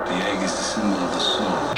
The egg is the symbol of the soul.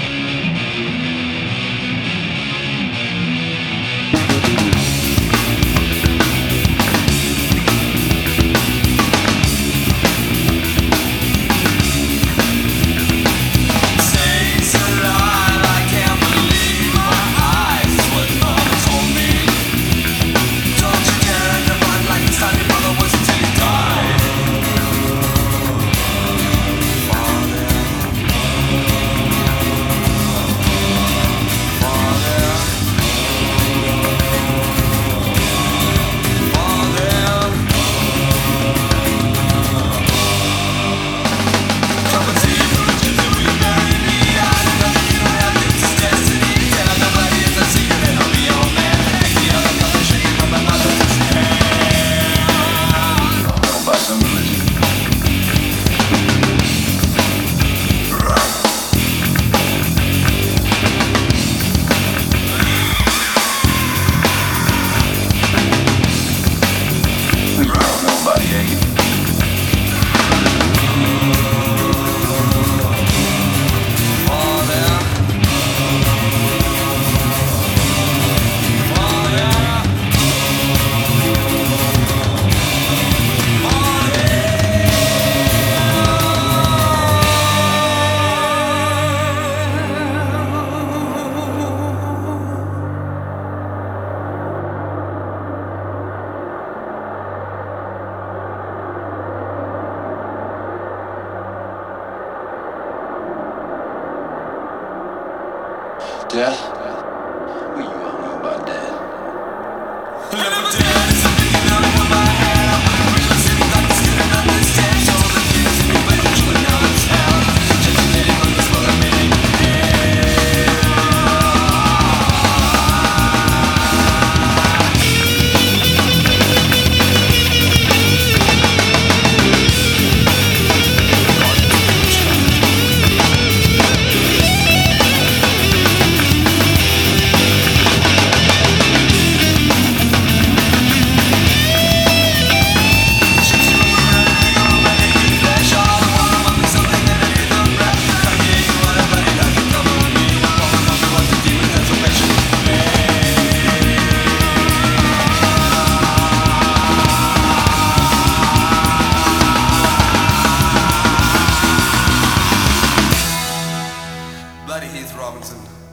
Death? What you all know about death? Never dead is something you know in my head. I'm really sitting like this, couldn't understand. So the kids in me, but you would know it's hell. Just a minute, but that's what I mean. Bloody Heath Robinson.